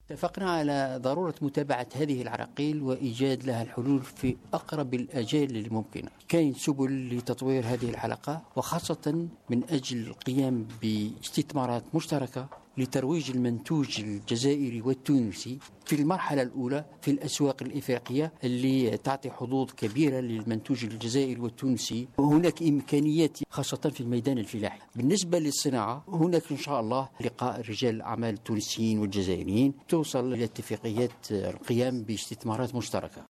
اتفقنا على ضرورة متابعة هذه العراقيل وإيجاد لها الحلول في أقرب الأجال الممكنة. كاين سبل لتطوير هذه الحلقة، وخاصة من أجل القيام باستثمارات مشتركة لترويج المنتوج الجزائري والتونسي في المرحلة الأولى في الأسواق الإفريقية اللي تعطي حظوظ كبيرة للمنتوج الجزائري والتونسي. وهناك إمكانيات خاصة في الميدان الفلاحي. بالنسبة للصناعة هناك إن شاء الله لقاء رجال الأعمال التونسيين والجزائريين توصل إلى اتفاقيات القيام باستثمارات مشتركة.